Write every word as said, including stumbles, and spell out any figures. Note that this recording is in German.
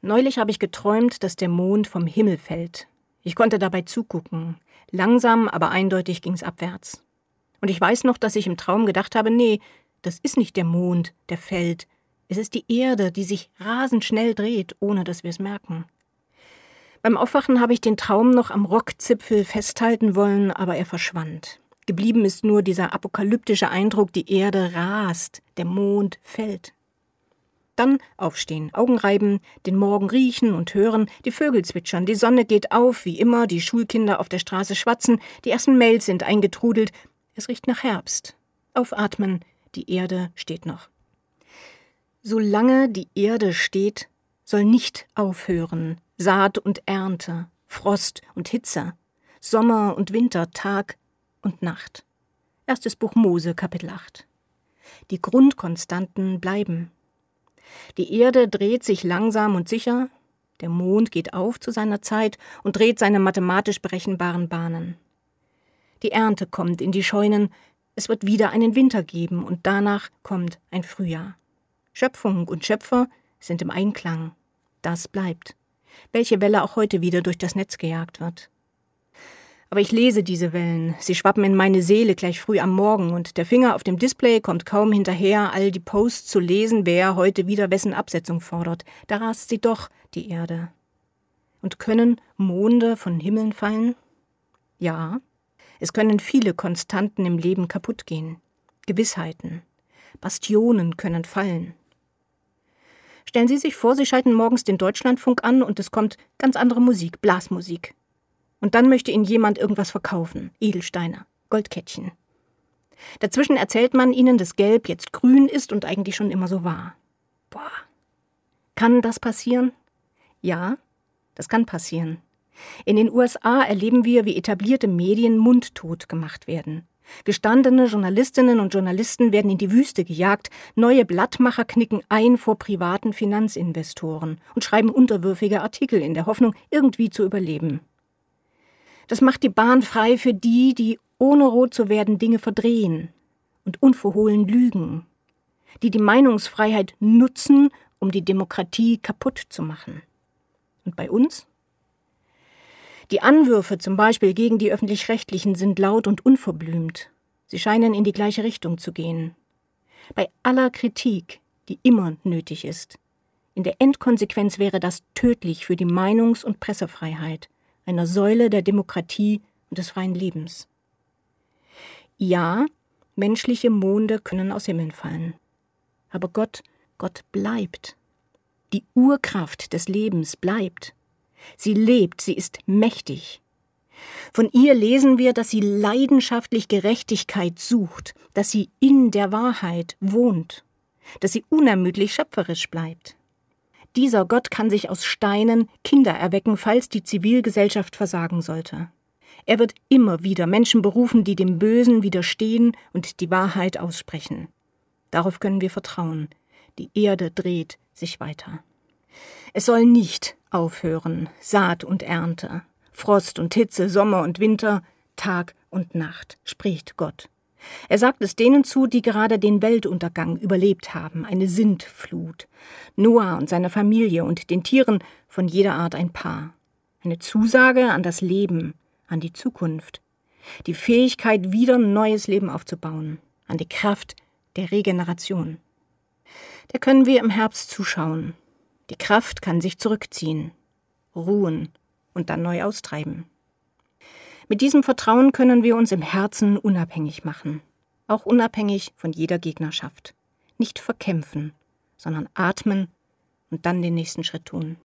Neulich habe ich geträumt, dass der Mond vom Himmel fällt. Ich konnte dabei zugucken. Langsam, aber eindeutig ging's abwärts. Und ich weiß noch, dass ich im Traum gedacht habe, nee, das ist nicht der Mond, der fällt. Es ist die Erde, die sich rasend schnell dreht, ohne dass wir es merken. Beim Aufwachen habe ich den Traum noch am Rockzipfel festhalten wollen, aber er verschwand. Geblieben ist nur dieser apokalyptische Eindruck, die Erde rast, der Mond fällt. Dann aufstehen, Augen reiben, den Morgen riechen und hören, die Vögel zwitschern, die Sonne geht auf, wie immer, die Schulkinder auf der Straße schwatzen, die ersten Mails sind eingetrudelt. Es riecht nach Herbst. Aufatmen, die Erde steht noch. Solange die Erde steht, soll nicht aufhören Saat und Ernte, Frost und Hitze, Sommer und Winter, Tag und Nacht. Erstes Buch Mose, Kapitel acht. Die Grundkonstanten bleiben. Die Erde dreht sich langsam und sicher, der Mond geht auf zu seiner Zeit und dreht seine mathematisch berechenbaren Bahnen. Die Ernte kommt in die Scheunen, es wird wieder einen Winter geben und danach kommt ein Frühjahr. Schöpfung und Schöpfer sind im Einklang. Das bleibt. Welche Welle auch heute wieder durch das Netz gejagt wird. Aber ich lese diese Wellen, sie schwappen in meine Seele gleich früh am Morgen und der Finger auf dem Display kommt kaum hinterher, all die Posts zu lesen, wer heute wieder wessen Absetzung fordert. Da rast sie doch, die Erde. Und können Monde von Himmeln fallen? Ja, es können viele Konstanten im Leben kaputt gehen. Gewissheiten, Bastionen können fallen. Stellen Sie sich vor, Sie schalten morgens den Deutschlandfunk an und es kommt ganz andere Musik, Blasmusik. Und dann möchte Ihnen jemand irgendwas verkaufen, Edelsteine, Goldkettchen. Dazwischen erzählt man Ihnen, dass Gelb jetzt grün ist und eigentlich schon immer so war. Boah. Kann das passieren? Ja, das kann passieren. In den U S A erleben wir, wie etablierte Medien mundtot gemacht werden. Gestandene Journalistinnen und Journalisten werden in die Wüste gejagt, neue Blattmacher knicken ein vor privaten Finanzinvestoren und schreiben unterwürfige Artikel in der Hoffnung, irgendwie zu überleben. Das macht die Bahn frei für die, die ohne rot zu werden Dinge verdrehen und unverhohlen lügen, die die Meinungsfreiheit nutzen, um die Demokratie kaputt zu machen. Und bei uns? Die Anwürfe zum Beispiel gegen die Öffentlich-Rechtlichen sind laut und unverblümt. Sie scheinen in die gleiche Richtung zu gehen. Bei aller Kritik, die immer nötig ist. In der Endkonsequenz wäre das tödlich für die Meinungs- und Pressefreiheit, einer Säule der Demokratie und des freien Lebens. Ja, menschliche Monde können aus Himmeln fallen. Aber Gott, Gott bleibt. Die Urkraft des Lebens bleibt. Sie lebt, sie ist mächtig. Von ihr lesen wir, dass sie leidenschaftlich Gerechtigkeit sucht, dass sie in der Wahrheit wohnt, dass sie unermüdlich schöpferisch bleibt. Dieser Gott kann sich aus Steinen Kinder erwecken, falls die Zivilgesellschaft versagen sollte. Er wird immer wieder Menschen berufen, die dem Bösen widerstehen und die Wahrheit aussprechen. Darauf können wir vertrauen. Die Erde dreht sich weiter. Es soll nicht aufhören, Saat und Ernte, Frost und Hitze, Sommer und Winter, Tag und Nacht, spricht Gott. Er sagt es denen zu, die gerade den Weltuntergang überlebt haben, eine Sintflut. Noah und seiner Familie und den Tieren von jeder Art ein Paar. Eine Zusage an das Leben, an die Zukunft. Die Fähigkeit, wieder ein neues Leben aufzubauen, an die Kraft der Regeneration. Da können wir im Herbst zuschauen. Die Kraft kann sich zurückziehen, ruhen und dann neu austreiben. Mit diesem Vertrauen können wir uns im Herzen unabhängig machen, auch unabhängig von jeder Gegnerschaft. Nicht verkämpfen, sondern atmen und dann den nächsten Schritt tun.